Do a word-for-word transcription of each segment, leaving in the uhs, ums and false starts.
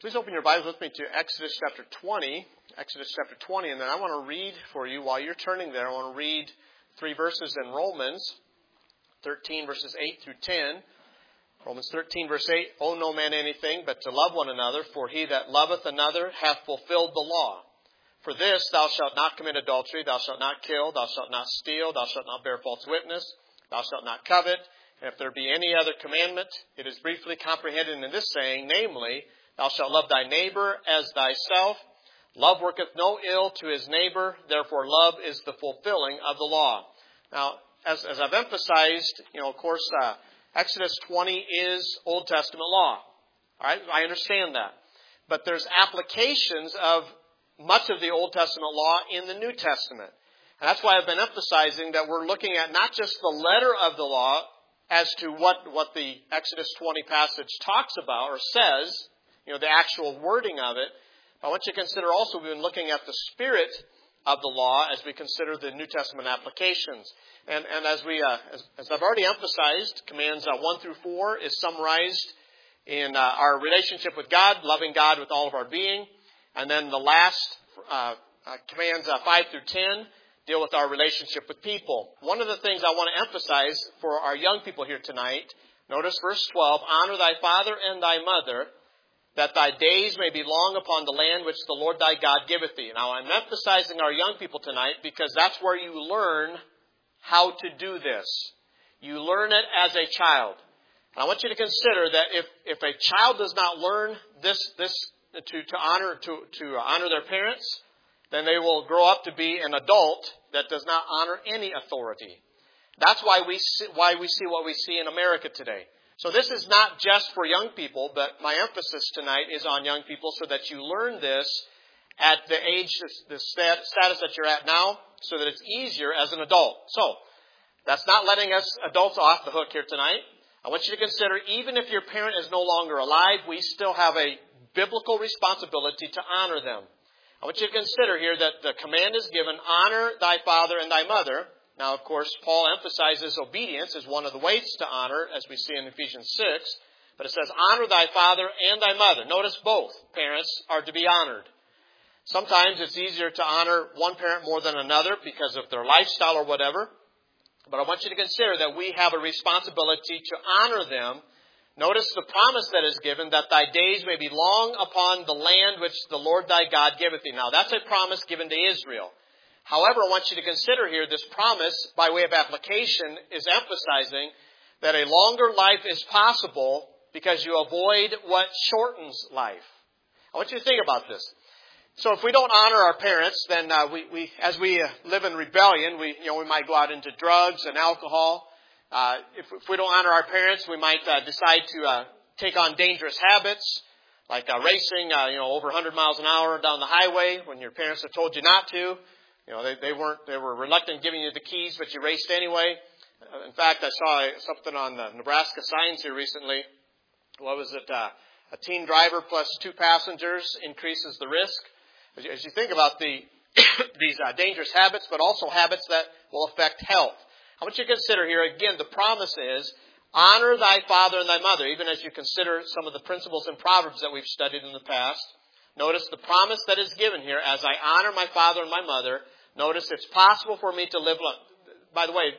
Please open your Bibles with me to Exodus chapter twenty. Exodus chapter twenty, and then I want to read for you, while you're turning there, I want to read three verses in Romans thirteen, verses eight through ten. Romans thirteen, verse eight, owe no man anything but to love one another, for he that loveth another hath fulfilled the law. For this, thou shalt not commit adultery, thou shalt not kill, thou shalt not steal, thou shalt not bear false witness, thou shalt not covet. And if there be any other commandment, it is briefly comprehended in this saying, namely, thou shalt love thy neighbor as thyself. Love worketh no ill to his neighbor, therefore love is the fulfilling of the law. Now, as, as I've emphasized, you know, of course, uh, Exodus twenty is Old Testament law. All right, I understand that. But there's applications of much of the Old Testament law in the New Testament. And that's why I've been emphasizing that we're looking at not just the letter of the law as to what, what the Exodus twenty passage talks about or says, you know, the actual wording of it. I want you to consider also we've been looking at the spirit of the law as we consider the New Testament applications. And, and as we, uh, as, as I've already emphasized, commands uh, one through four is summarized in uh, our relationship with God, loving God with all of our being. And then the last uh, uh, commands uh, five through ten deal with our relationship with people. One of the things I want to emphasize for our young people here tonight, notice verse twelve, honor thy father and thy mother, that thy days may be long upon the land which the Lord thy God giveth thee. Now, I'm emphasizing our young people tonight because that's where you learn how to do this. You learn it as a child. And I want you to consider that if, if a child does not learn this, this to, to honor to, to honor their parents, then they will grow up to be an adult that does not honor any authority. That's why we see, why we see what we see in America today. So this is not just for young people, but my emphasis tonight is on young people so that you learn this at the age, the status that you're at now, so that it's easier as an adult. So, that's not letting us adults off the hook here tonight. I want you to consider, even if your parent is no longer alive, we still have a biblical responsibility to honor them. I want you to consider here that the command is given, honor thy father and thy mother. Now, of course, Paul emphasizes obedience as one of the ways to honor, as we see in Ephesians six. But it says, honor thy father and thy mother. Notice both parents are to be honored. Sometimes it's easier to honor one parent more than another because of their lifestyle or whatever. But I want you to consider that we have a responsibility to honor them. Notice the promise that is given, that thy days may be long upon the land which the Lord thy God giveth thee. Now, that's a promise given to Israel. However, I want you to consider here this promise, by way of application, is emphasizing that a longer life is possible because you avoid what shortens life. I want you to think about this. So if we don't honor our parents, then uh, we, we, as we uh, live in rebellion, we, you know, we might go out into drugs and alcohol. Uh, if, if we don't honor our parents, we might uh, decide to uh, take on dangerous habits, like uh, racing, uh, you know, over one hundred miles an hour down the highway when your parents have told you not to. You know, they, they weren't, they were reluctant giving you the keys, but you raced anyway. In fact, I saw something on the Nebraska signs here recently. What was it? Uh, a teen driver plus two passengers increases the risk. As you, as you think about the these uh, dangerous habits, but also habits that will affect health. I want you to consider here, again, the promise is, honor thy father and thy mother, even as you consider some of the principles in Proverbs that we've studied in the past. Notice the promise that is given here, as I honor my father and my mother. Notice it's possible for me to live. By the way,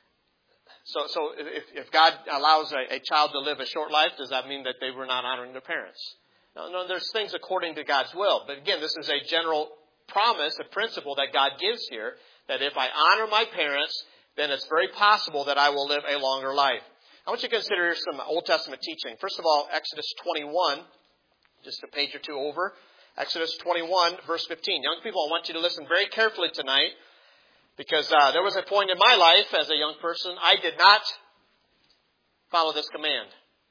so so if, if God allows a, a child to live a short life, does that mean that they were not honoring their parents? No, no, there's things according to God's will. But again, this is a general promise, a principle that God gives here, that if I honor my parents, then it's very possible that I will live a longer life. I want you to consider some Old Testament teaching. First of all, Exodus twenty-one, just a page or two over. Exodus twenty-one, verse fifteen. Young people, I want you to listen very carefully tonight, because uh, there was a point in my life as a young person, I did not follow this command.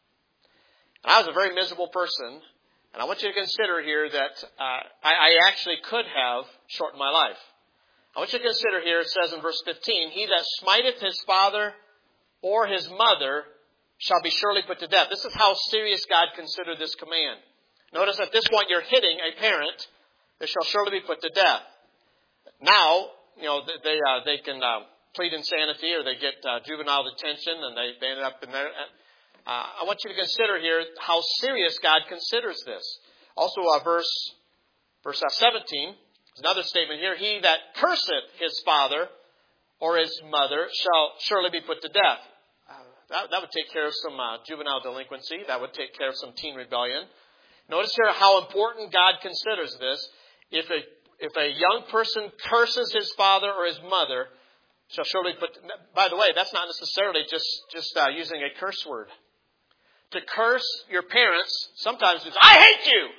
And I was a very miserable person, and I want you to consider here that uh, I, I actually could have shortened my life. I want you to consider here, it says in verse fifteen, he that smiteth his father or his mother shall be surely put to death. This is how serious God considered this command. Notice at this point you're hitting a parent, they shall surely be put to death. Now, you know, they uh, they can uh, plead insanity or they get uh, juvenile detention and they, they end up in there. Uh, I want you to consider here how serious God considers this. Also, uh, verse verse uh, seventeen, there's another statement here. He that curseth his father or his mother shall surely be put to death. Uh, that, that would take care of some uh, juvenile delinquency. That would take care of some teen rebellion. Notice here how important God considers this. If a if a young person curses his father or his mother, shall surely put. By the way, that's not necessarily just just uh, using a curse word. To curse your parents sometimes means I hate you.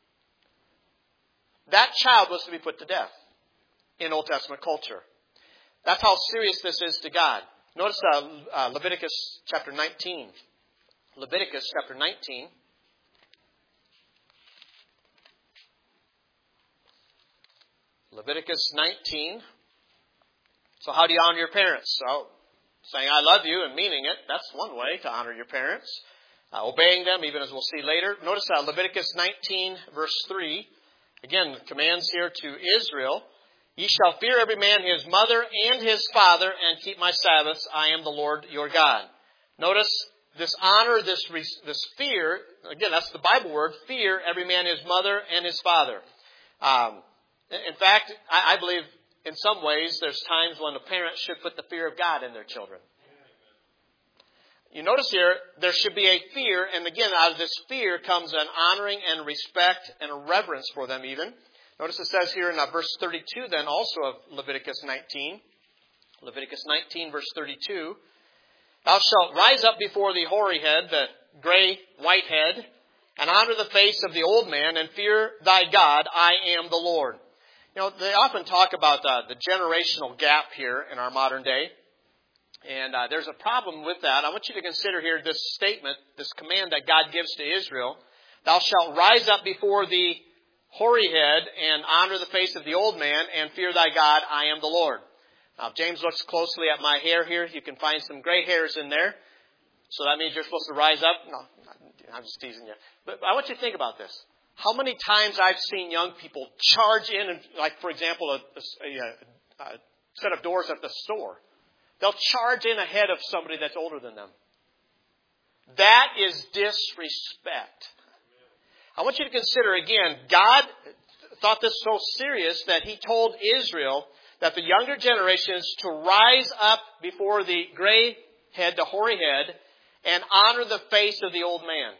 That child was to be put to death in Old Testament culture. That's how serious this is to God. Notice uh, uh, Leviticus chapter nineteen. Leviticus chapter nineteen. Leviticus nineteen. So how do you honor your parents? So saying I love you and meaning it, that's one way to honor your parents. Uh, obeying them, even as we'll see later. Notice uh, Leviticus nineteen, verse three. Again, commands here to Israel. Ye shall fear every man his mother and his father, and keep my Sabbaths. I am the Lord your God. Notice this honor, this this fear. Again, that's the Bible word. Fear every man his mother and his father. Um, in fact, I, I believe in some ways there's times when a parent should put the fear of God in their children. You notice here, there should be a fear, and again, out of this fear comes an honoring and respect and a reverence for them even. Notice it says here in uh, verse thirty-two then also of Leviticus nineteen. Leviticus nineteen, verse thirty-two. Thou shalt rise up before the hoary head, the gray white head, and honor the face of the old man, and fear thy God. I am the Lord. You know, they often talk about uh, the generational gap here in our modern day. And uh, there's a problem with that. I want you to consider here this statement, this command that God gives to Israel. Thou shalt rise up before the hoary head and honor the face of the old man and fear thy God. I am the Lord. Now, if James looks closely at my hair here, you can find some gray hairs in there. So that means you're supposed to rise up. No, I'm just teasing you. But I want you to think about this. How many times I've seen young people charge in, and, like, for example, a, a, a set of doors at the store. They'll charge in ahead of somebody that's older than them. That is disrespect. I want you to consider again, God thought this so serious that He told Israel that the younger generation is to rise up before the gray head, the hoary head, and honor the face of the old man.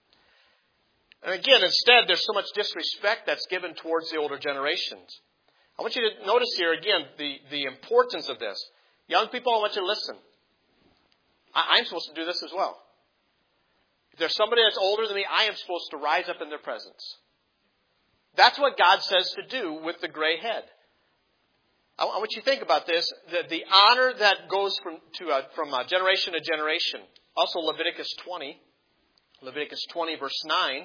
And again, instead, there's so much disrespect that's given towards the older generations. I want you to notice here again the, the importance of this. Young people, I want you to listen. I, I'm supposed to do this as well. If there's somebody that's older than me, I am supposed to rise up in their presence. That's what God says to do with the gray head. I, I want you to think about this. The, the honor that goes from, to, uh, from uh, generation to generation. Also Leviticus twenty. Leviticus twenty, verse nine.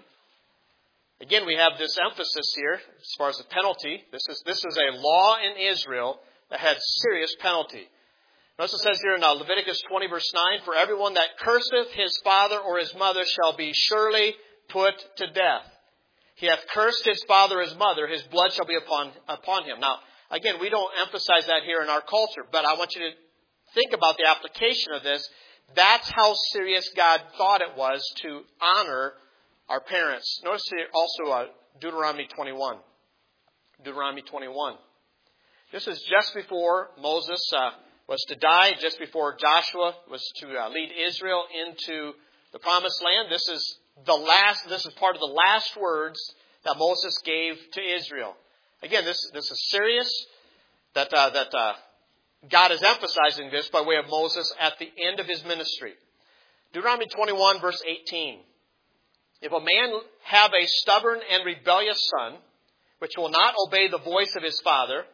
Again, we have this emphasis here as far as the penalty. This is, this is a law in Israel that had serious penalty. Notice it says here in Leviticus twenty, verse nine, for everyone that curseth his father or his mother shall be surely put to death. He hath cursed his father or his mother, his blood shall be upon, upon him. Now, again, we don't emphasize that here in our culture, but I want you to think about the application of this. That's how serious God thought it was to honor our parents. Notice here also uh, Deuteronomy twenty-one. Deuteronomy twenty-one. This is just before Moses uh, was to die, just before Joshua was to uh, lead Israel into the promised land. This is the last. This is part of the last words that Moses gave to Israel. Again, this this is serious. That uh, that uh, God is emphasizing this by way of Moses at the end of his ministry. Deuteronomy twenty-one, verse eighteen. If a man have a stubborn and rebellious son, which will not obey the voice of his father,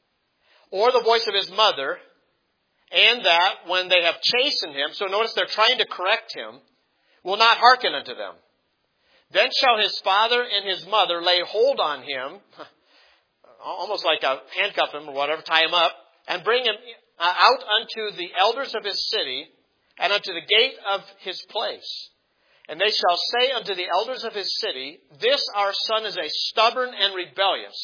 or the voice of his mother, and that when they have chastened him, so notice they're trying to correct him, will not hearken unto them, then shall his father and his mother lay hold on him, almost like a handcuff him or whatever, tie him up, and bring him out unto the elders of his city, and unto the gate of his place. And they shall say unto the elders of his city, this our son is a stubborn and rebellious.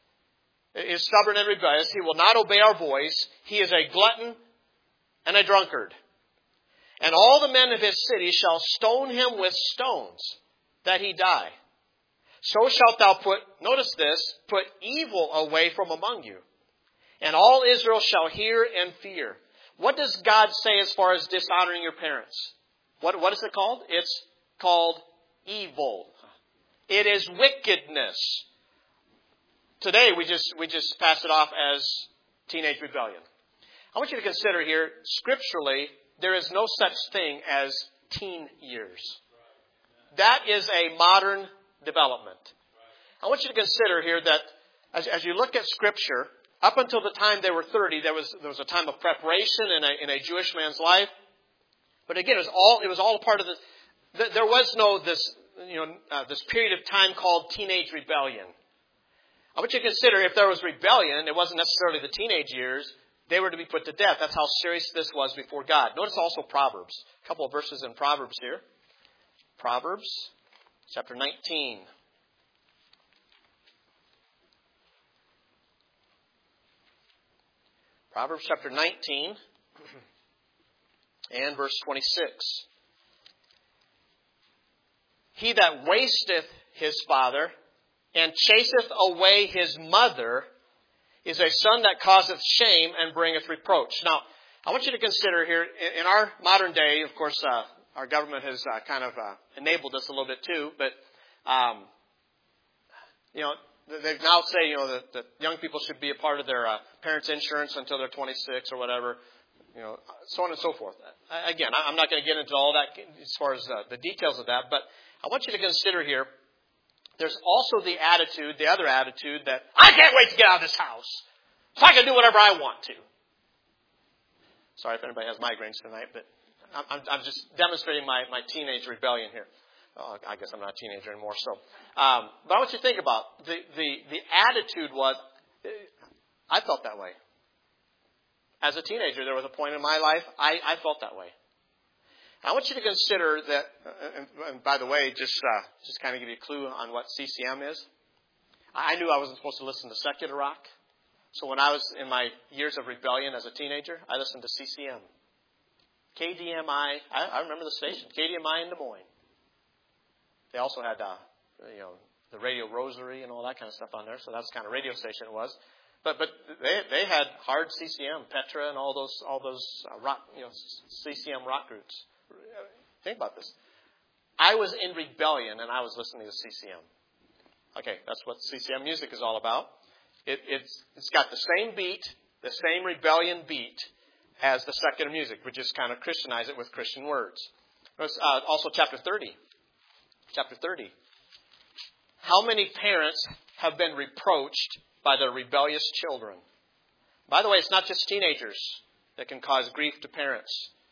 Is stubborn and rebellious. He will not obey our voice. He is a glutton and a drunkard. And all the men of his city shall stone him with stones, that he die. So shalt thou put, notice this, put evil away from among you. And all Israel shall hear and fear. What does God say as far as dishonoring your parents? What, what is it called? It's called evil. It is wickedness. Today we just we just pass it off as teenage rebellion. I want you to consider here, scripturally, there is no such thing as teen years. That is a modern development. I want you to consider here that as, as you look at Scripture, up until the time they were thirty, there was there was a time of preparation in a, in a Jewish man's life. But again, it was all it was all a part of the. the there was no this you know uh, this period of time called teenage rebellion. I want you to consider if there was rebellion, it wasn't necessarily the teenage years. They were to be put to death. That's how serious this was before God. Notice also Proverbs. A couple of verses in Proverbs here. Proverbs chapter nineteen. Proverbs chapter nineteen and verse twenty-six. He that wasteth his father and chaseth away his mother is a son that causeth shame and bringeth reproach. Now, I want you to consider here, in our modern day, of course, uh, our government has uh, kind of uh, enabled this a little bit too, but, um, you know, they now say, you know, that, that young people should be a part of their uh, parents' insurance until they're twenty-six or whatever, you know, so on and so forth. Again, I'm not going to get into all that as far as uh, the details of that, but I want you to consider here, there's also the attitude, the other attitude that, I can't wait to get out of this house so I can do whatever I want to. Sorry if anybody has migraines tonight, but I'm, I'm just demonstrating my, my teenage rebellion here. Oh, I guess I'm not a teenager anymore. So, um, but I want you to think about the, the, the attitude was, I felt that way. As a teenager, there was a point in my life, I, I felt that way. I want you to consider that, and, and by the way, just uh, just kind of give you a clue on what C C M is. I knew I wasn't supposed to listen to secular rock. So when I was in my years of rebellion as a teenager, I listened to C C M. K D M I, I, I remember the station, K D M I in Des Moines. They also had, uh, you know, the Radio Rosary and all that kind of stuff on there. So that's the kind of radio station it was. But but they they had hard C C M, Petra, and all those all those uh, rock, you know, C C M rock groups. Think about this. I was in rebellion and I was listening to C C M. Okay, that's what C C M music is all about. It, it's it's got the same beat, the same rebellion beat as the secular music. We just kind of Christianize it with Christian words. There's, uh, also, chapter thirty. Chapter thirty. How many parents have been reproached by their rebellious children? By the way, it's not just teenagers that can cause grief to parents.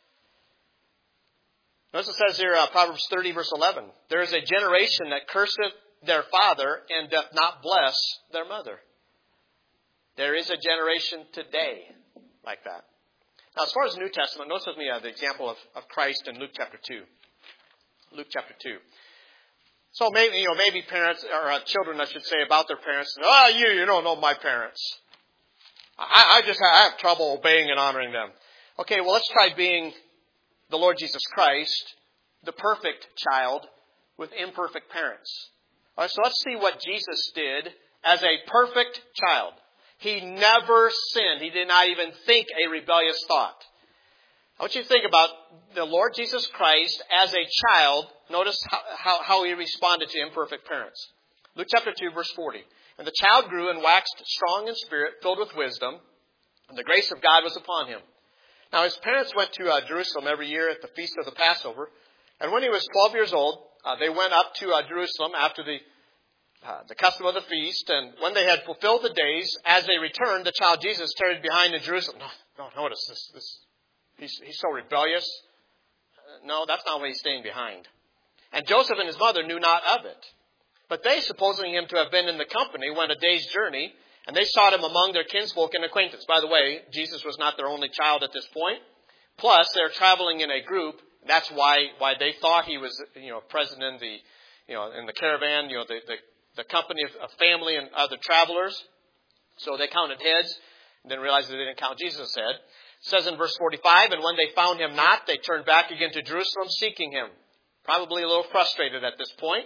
Notice it says here, uh, Proverbs thirty, verse eleven. There is a generation that curseth their father and doth not bless their mother. There is a generation today like that. Now, as far as the New Testament, notice with me uh, the example of, of Christ in Luke chapter two. Luke chapter two. So maybe, you know, maybe parents, or uh, children, I should say, about their parents, oh, you, you don't know my parents. I, I just I have trouble obeying and honoring them. Okay, well, let's try being the Lord Jesus Christ, the perfect child with imperfect parents. All right, so let's see what Jesus did as a perfect child. He never sinned. He did not even think a rebellious thought. I want you to think about the Lord Jesus Christ as a child. Notice how, how, how he responded to imperfect parents. Luke chapter two, verse forty. And the child grew and waxed strong in spirit, filled with wisdom, and the grace of God was upon him. Now his parents went to uh, Jerusalem every year at the feast of the Passover. And when he was twelve years old, uh, they went up to uh, Jerusalem after the uh, the custom of the feast. And when they had fulfilled the days, as they returned, the child Jesus tarried behind in Jerusalem. No, no, notice this. this he's, he's so rebellious. Uh, no, that's not why he's staying behind. And Joseph and his mother knew not of it. But they, supposing him to have been in the company, went a day's journey, and they sought him among their kinsfolk and acquaintance. By the way, Jesus was not their only child at this point. Plus, they're traveling in a group. That's why why they thought he was, you know, present in the, you know, in the caravan, you know, the the, the company of, of family and other travelers. So they counted heads, and then realized they didn't count Jesus' head. It says in verse forty-five, and when they found him not, they turned back again to Jerusalem, seeking him. Probably a little frustrated at this point,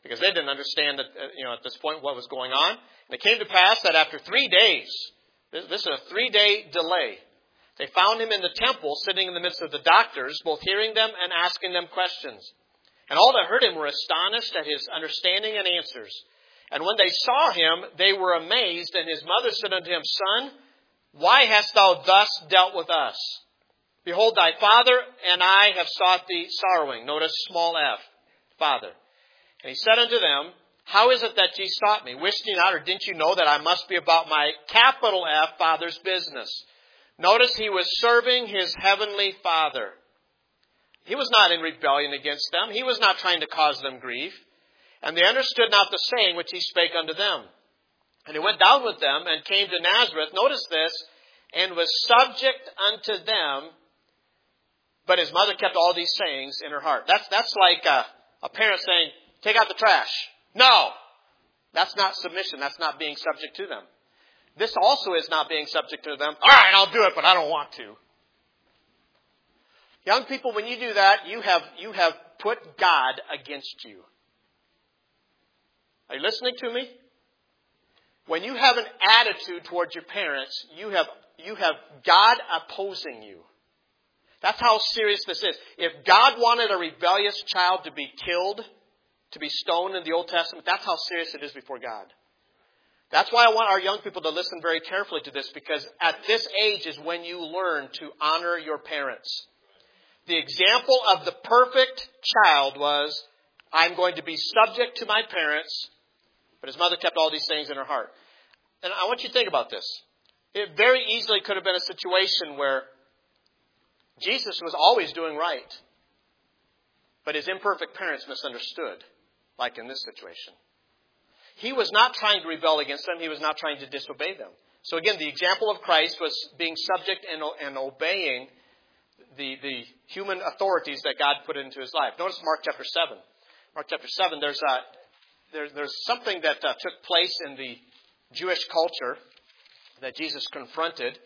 because they didn't understand that, uh, you know, at this point what was going on. And it came to pass that after three days, this, this is a three-day delay, they found him in the temple, sitting in the midst of the doctors, both hearing them and asking them questions. And all that heard him were astonished at his understanding and answers. And when they saw him, they were amazed. And his mother said unto him, Son, why hast thou thus dealt with us? Behold, thy father and I have sought thee sorrowing. Notice small f, Father. And he said unto them, How is it that ye sought me? Wist ye not, or didn't you know that I must be about my capital F Father's business? Notice he was serving his heavenly Father. He was not in rebellion against them. He was not trying to cause them grief. And they understood not the saying which he spake unto them. And he went down with them and came to Nazareth. Notice this. And was subject unto them. But his mother kept all these sayings in her heart. That's, that's like a, a parent saying, take out the trash. No. That's not submission. That's not being subject to them. This also is not being subject to them. All right, I'll do it, but I don't want to. Young people, when you do that, you have, you have put God against you. Are you listening to me? When you have an attitude towards your parents, you have, you have God opposing you. That's how serious this is. If God wanted a rebellious child to be killed, to be stoned in the Old Testament, that's how serious it is before God. That's why I want our young people to listen very carefully to this, because at this age is when you learn to honor your parents. The example of the perfect child was, I'm going to be subject to my parents, but his mother kept all these things in her heart. And I want you to think about this. It very easily could have been a situation where Jesus was always doing right, but his imperfect parents misunderstood, like in this situation. He was not trying to rebel against them. He was not trying to disobey them. So again, the example of Christ was being subject and, and obeying the, the human authorities that God put into his life. Notice Mark chapter seven. Mark chapter seven, there's, a, there, there's something that uh, took place in the Jewish culture that Jesus confronted.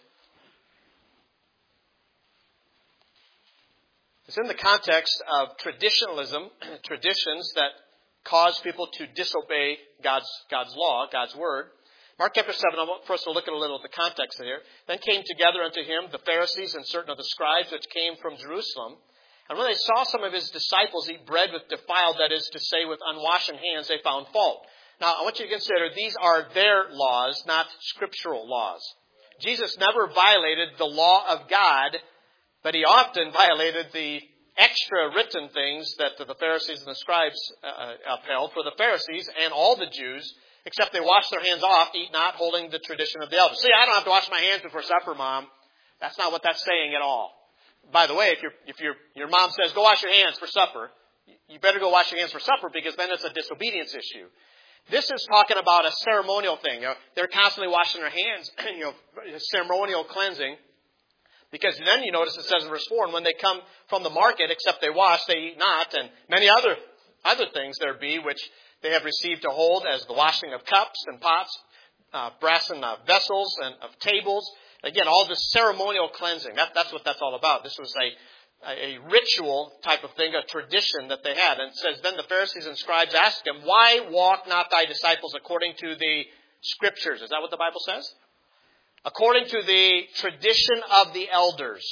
It's in the context of traditionalism, traditions that cause people to disobey God's, God's law, God's word. Mark chapter seven, first we'll look at a little of the context here. Then came together unto him the Pharisees and certain of the scribes which came from Jerusalem. And when they saw some of his disciples eat bread with defiled, that is to say, with unwashen hands, they found fault. Now, I want you to consider these are their laws, not scriptural laws. Jesus never violated the law of God, but he often violated the extra written things that the Pharisees and the scribes uh, upheld for the Pharisees and all the Jews, except they washed their hands off, eat not, holding the tradition of the elders. See, I don't have to wash my hands before supper, Mom. That's not what that's saying at all. By the way, if, you're, if you're, your mom says, go wash your hands for supper, you better go wash your hands for supper, because then it's a disobedience issue. This is talking about a ceremonial thing. You know, they're constantly washing their hands, you know, ceremonial cleansing. Because then you notice it says in verse four, and when they come from the market, except they wash, they eat not, and many other other things there be, which they have received to hold, as the washing of cups and pots, uh, brassen uh, vessels and of tables. Again, all this ceremonial cleansing. That, that's what that's all about. This was a, a ritual type of thing, a tradition that they had. And it says, then the Pharisees and scribes asked him, why walk not thy disciples according to the Scriptures? Is that what the Bible says? According to the tradition of the elders,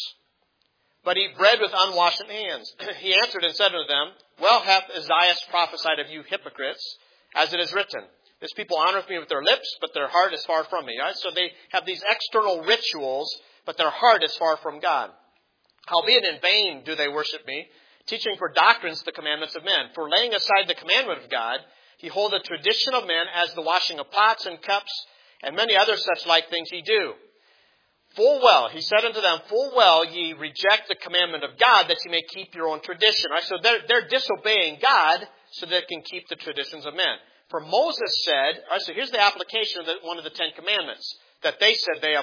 but eat bread with unwashed hands. He answered and said unto them, well hath Isaiah prophesied of you hypocrites, as it is written, this people honoreth me with their lips, but their heart is far from me. Right? So they have these external rituals, but their heart is far from God. Howbeit in vain do they worship me, teaching for doctrines the commandments of men. For laying aside the commandment of God, he hold the tradition of men, as the washing of pots and cups, and many other such like things ye do. Full well, he said unto them, full well ye reject the commandment of God, that ye may keep your own tradition. Right? So they're, they're disobeying God so that they can keep the traditions of men. For Moses said, right, so here's the application of the, one of the Ten Commandments that they said they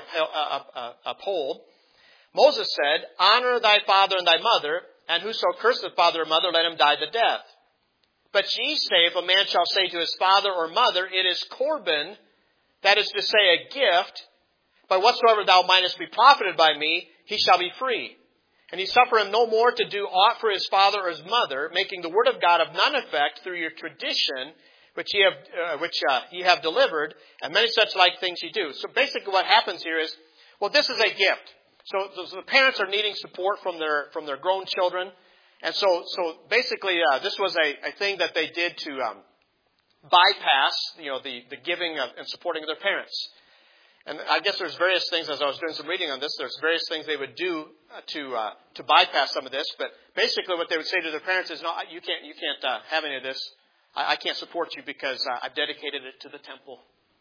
uphold. Moses said, honor thy father and thy mother, and whoso curseth father or mother, let him die the death. But ye say, if a man shall say to his father or mother, it is Corban, that is to say, a gift, by whatsoever thou mightest be profited by me, he shall be free. And ye suffer him no more to do aught for his father or his mother, making the word of God of none effect through your tradition, which ye have, uh, which uh, ye have delivered, and many such like things ye do. So basically what happens here is, well, this is a gift. So, so the parents are needing support from their from their grown children. And so so basically uh, this was a, a thing that they did to um, bypass, you know, the, the giving of, and supporting of their parents. And I guess there's various things, as I was doing some reading on this, there's various things they would do to uh, to bypass some of this. But basically what they would say to their parents is, no, you can't you can't uh, have any of this. I, I can't support you because uh, I've dedicated it to the temple.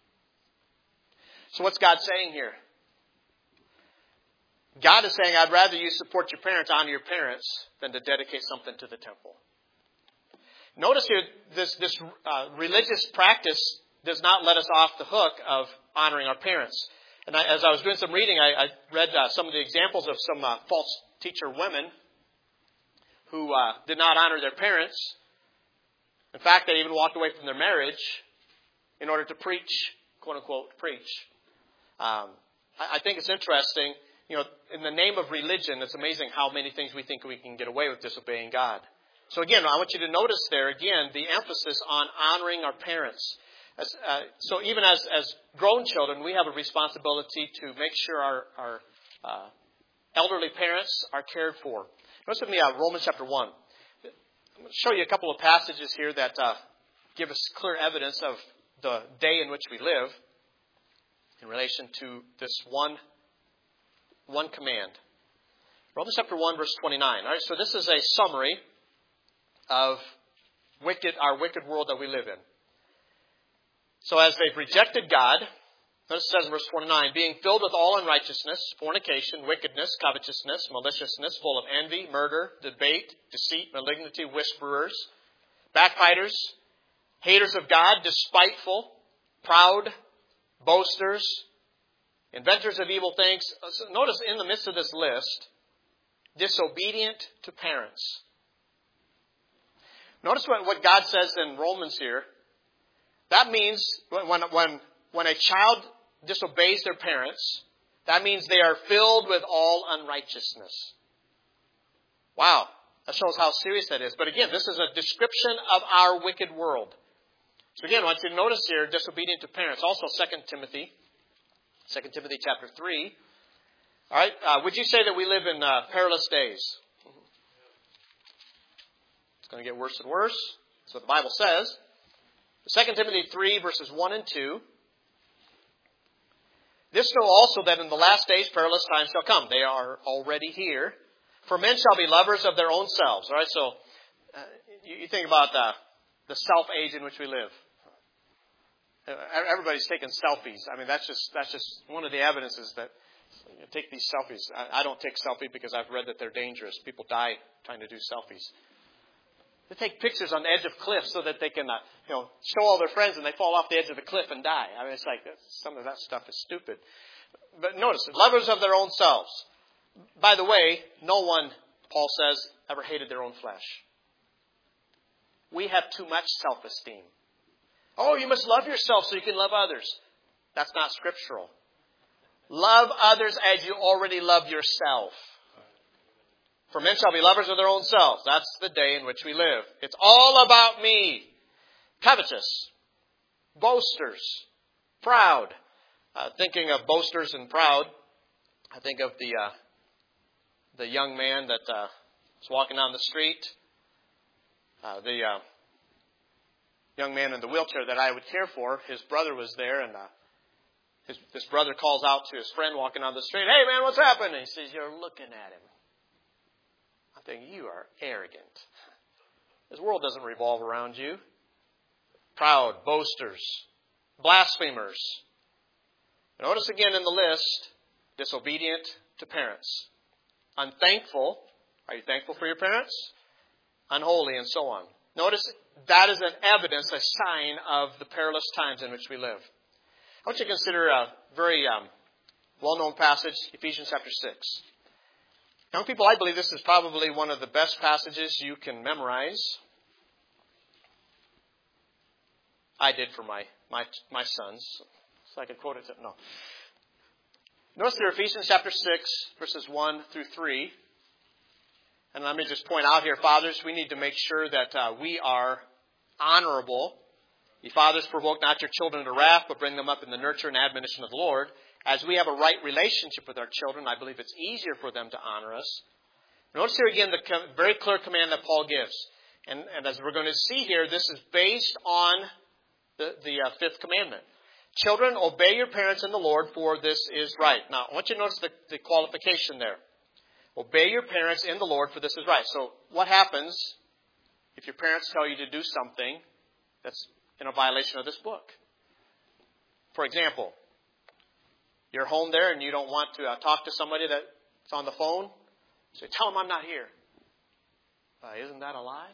So what's God saying here? God is saying, I'd rather you support your parents, honor your parents, than to dedicate something to the temple. Notice here, this, this uh, religious practice does not let us off the hook of honoring our parents. And I, as I was doing some reading, I, I read uh, some of the examples of some uh, false teacher women who uh, did not honor their parents. In fact, they even walked away from their marriage in order to preach, quote unquote, preach. Um, I, I think it's interesting. You know, in the name of religion, it's amazing how many things we think we can get away with disobeying God. So again, I want you to notice there, again, the emphasis on honoring our parents. As, uh, so even as, as grown children, we have a responsibility to make sure our, our uh, elderly parents are cared for. Notice with me uh, Romans chapter one. I'm going to show you a couple of passages here that uh, give us clear evidence of the day in which we live in relation to this one One command. Romans chapter one, verse twenty-nine. All right, so this is a summary of wicked, our wicked world that we live in. So as they've rejected God, notice it says in verse twenty-nine, being filled with all unrighteousness, fornication, wickedness, covetousness, maliciousness, full of envy, murder, debate, deceit, malignity, whisperers, backbiters, haters of God, despiteful, proud, boasters, inventors of evil things. Notice in the midst of this list, disobedient to parents. Notice what, what God says in Romans here. That means when, when, when a child disobeys their parents, that means they are filled with all unrighteousness. Wow, that shows how serious that is. But again, this is a description of our wicked world. So again, I want you to notice here, disobedient to parents. Also, Second Timothy. Second Timothy chapter three. All right. Uh, would you say that we live in uh, perilous days? It's going to get worse and worse. That's what the Bible says. Second Timothy three, verses one and two. This know also that in the last days perilous times shall come. They are already here. For men shall be lovers of their own selves. All right. So uh, you, you think about the, the self age in which we live. Everybody's taking selfies. I mean, that's just that's just one of the evidences that you know, take these selfies. I, I don't take selfies because I've read that they're dangerous. People die trying to do selfies. They take pictures on the edge of cliffs so that they can, uh, you know, show all their friends and they fall off the edge of the cliff and die. I mean, it's like some of that stuff is stupid. But notice, lovers of their own selves. By the way, no one, Paul says, ever hated their own flesh. We have too much self-esteem. Oh, you must love yourself so you can love others. That's not scriptural. Love others as you already love yourself. For men shall be lovers of their own selves. That's the day in which we live. It's all about me. Covetous. Boasters. Proud. Uh, thinking of boasters and proud, I think of the uh, the young man that uh, was walking down the street. Uh, the... Uh, young man in the wheelchair that I would care for, his brother was there, and uh, his, this brother calls out to his friend walking on the street, hey man, what's happening? He says, you're looking at him. I'm thinking, you are arrogant. This world doesn't revolve around you. Proud, boasters, blasphemers. Notice again in the list, disobedient to parents. Unthankful. Are you thankful for your parents? Unholy, and so on. Notice that is an evidence, a sign of the perilous times in which we live. I want you to consider a very um, well-known passage, Ephesians chapter six. Young people, I believe this is probably one of the best passages you can memorize. I did for my my, my sons, so I could quote it. To, no. Notice there, Ephesians chapter six, verses one through three. And let me just point out here, fathers, we need to make sure that uh, we are honorable. Ye fathers, provoke not your children to wrath, but bring them up in the nurture and admonition of the Lord. As we have a right relationship with our children, I believe it's easier for them to honor us. Notice here again the com- very clear command that Paul gives. And, and as we're going to see here, this is based on the, the uh, fifth commandment. Children, obey your parents in the Lord, for this is right. Now, I want you to notice the, the qualification there. Obey your parents in the Lord, for this is right. So what happens if your parents tell you to do something that's in a violation of this book? For example, you're home there and you don't want to uh, talk to somebody that's on the phone. So tell them I'm not here. Uh, isn't that a lie?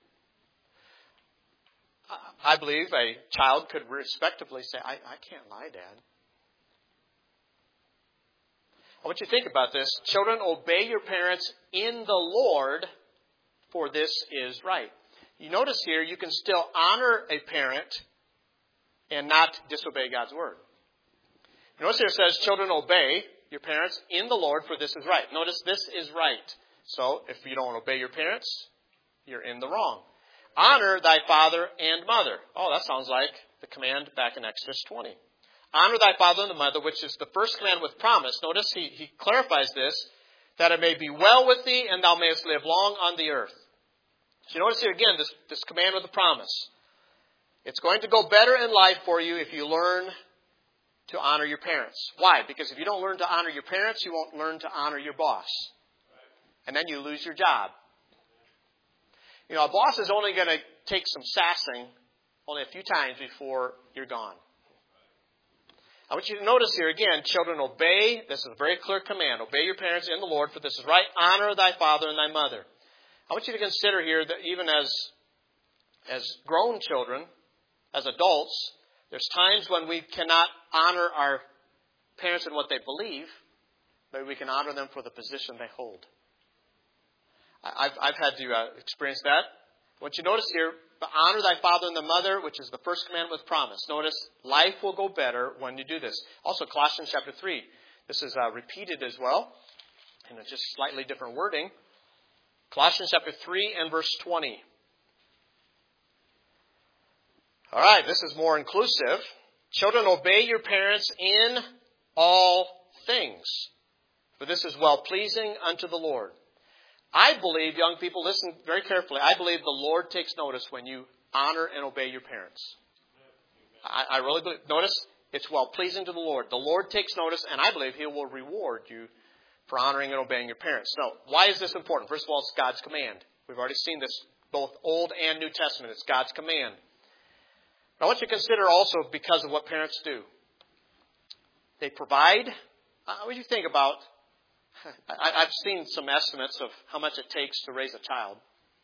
I, I believe a child could respectably say, I, I can't lie, Dad. I want you to think about this. Children, obey your parents in the Lord, for this is right. You notice here, you can still honor a parent and not disobey God's word. Notice here it says, children, obey your parents in the Lord, for this is right. Notice this is right. So, if you don't obey your parents, you're in the wrong. Honor thy father and mother. Oh, that sounds like the command back in Exodus twenty. Honor thy father and the mother, which is the first command with promise. Notice he, he clarifies this, that it may be well with thee and thou mayest live long on the earth. So you notice here again, this, this command with a promise. It's going to go better in life for you if you learn to honor your parents. Why? Because if you don't learn to honor your parents, you won't learn to honor your boss. And then you lose your job. You know, a boss is only going to take some sassing only a few times before you're gone. I want you to notice here again, children, obey. This is a very clear command. Obey your parents in the Lord, for this is right. Honor thy father and thy mother. I want you to consider here that even as, as grown children, as adults, there's times when we cannot honor our parents in what they believe, but we can honor them for the position they hold. I've, I've had to uh, experience that. What you notice here, honor thy father and the mother, which is the first commandment with promise. Notice, life will go better when you do this. Also, Colossians chapter three. This is uh, repeated as well, in a just slightly different wording. Colossians chapter three and verse twenty. All right, this is more inclusive. Children, obey your parents in all things, for this is well-pleasing unto the Lord. I believe, young people, listen very carefully, I believe the Lord takes notice when you honor and obey your parents. I, I really believe. Notice, it's well-pleasing to the Lord. The Lord takes notice, and I believe He will reward you for honoring and obeying your parents. So, why is this important? First of all, it's God's command. We've already seen this, both Old and New Testament. It's God's command. But I want you to consider also because of what parents do. They provide. Uh, what do you think about... I, I've seen some estimates of how much it takes to raise a child.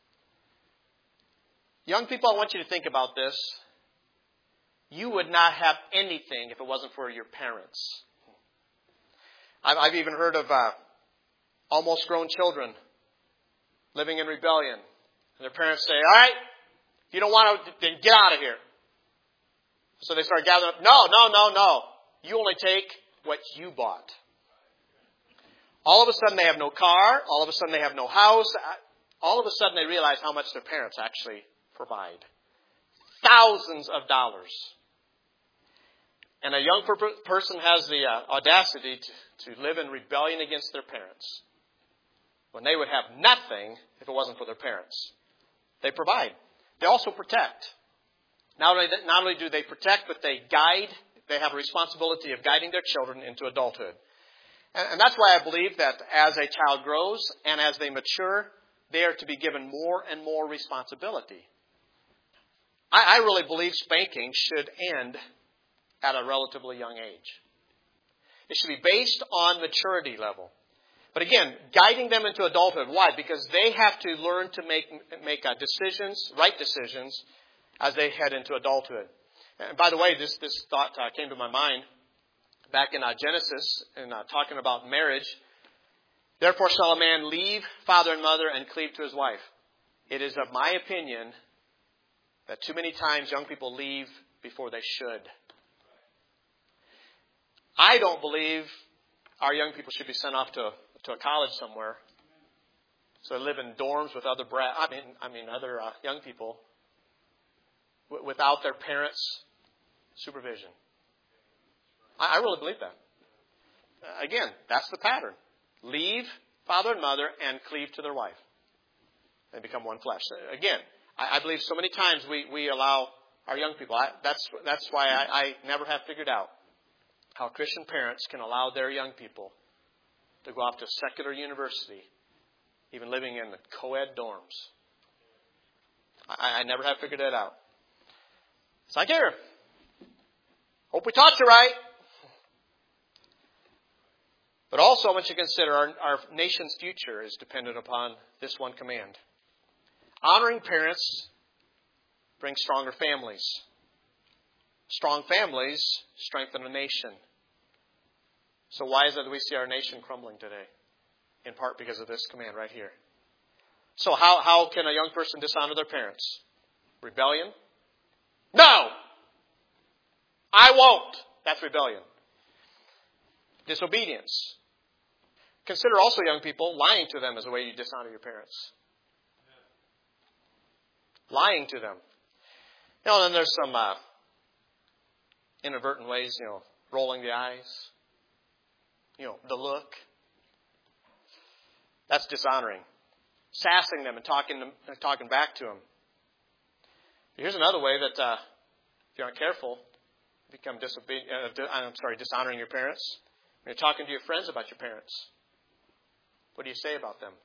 Young people, I want you to think about this. You would not have anything if it wasn't for your parents. I've, I've even heard of uh, almost grown children living in rebellion. And their parents say, all right, if you don't want to, then get out of here. So they start gathering up. No, no, no, no. You only take what you bought. All of a sudden they have no car. All of a sudden they have no house. All of a sudden they realize how much their parents actually provide. Thousands of dollars. And a young per- person has the uh, audacity to, to live in rebellion against their parents when they would have nothing if it wasn't for their parents. They provide. They also protect. Not only, that, not only do they protect, but they guide. They have a responsibility of guiding their children into adulthood. And that's why I believe that as a child grows and as they mature, they are to be given more and more responsibility. I, I really believe spanking should end at a relatively young age. It should be based on maturity level. But again, guiding them into adulthood. Why? Because they have to learn to make, make uh, decisions, right decisions, as they head into adulthood. And by the way, this, this thought uh, came to my mind. Back in uh, Genesis, in uh, talking about marriage, therefore shall a man leave father and mother and cleave to his wife. It is of my opinion that too many times young people leave before they should. I don't believe our young people should be sent off to, to a college somewhere. So they live in dorms with other brat, I mean, I mean other uh, young people w- without their parents' supervision. I, I really believe that. Uh, again, that's the pattern. Leave father and mother and cleave to their wife. They become one flesh. Again, I, I believe so many times we, we allow our young people. I, that's that's why I, I never have figured out how Christian parents can allow their young people to go off to secular university, even living in the co-ed dorms. I, I never have figured that out. It's like, here, hope we taught you right. But also I want you to consider our, our nation's future is dependent upon this one command. Honoring parents brings stronger families. Strong families strengthen a nation. So why is it that we see our nation crumbling today? In part because of this command right here. So how, how can a young person dishonor their parents? Rebellion? No! I won't. That's rebellion. Disobedience. Consider also, young people, lying to them is a way you dishonor your parents. Lying to them. You know, and then there's some uh, inadvertent ways, you know, rolling the eyes. You know, the look. That's dishonoring. Sassing them and talking them, talking back to them. Here's another way that, uh, if you aren't careful, become disobedient. Uh, I'm sorry, dishonoring your parents. When you're talking to your friends about your parents, what do you say about them?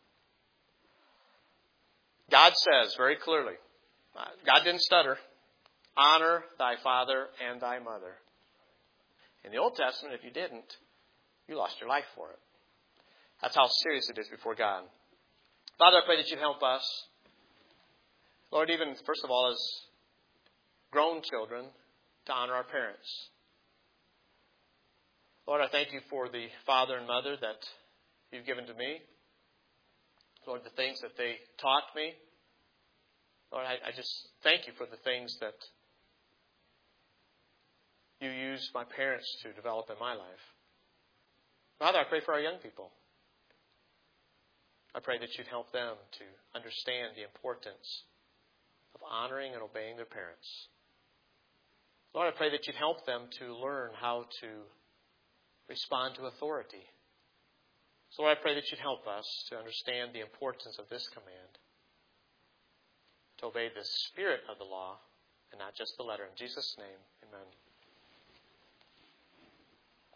God says very clearly, uh, God didn't stutter, honor thy father and thy mother. In the Old Testament, if you didn't, you lost your life for it. That's how serious it is before God. Father, I pray that you help us. Lord, even first of all, as grown children, to honor our parents. Lord, I thank you for the father and mother that you've given to me. Lord, the things that they taught me. Lord, I, I just thank you for the things that you used my parents to develop in my life. Father, I pray for our young people. I pray that you'd help them to understand the importance of honoring and obeying their parents. Lord, I pray that you'd help them to learn how to respond to authority. So Lord, I pray that you'd help us to understand the importance of this command, to obey the spirit of the law and not just the letter. In Jesus' name, amen.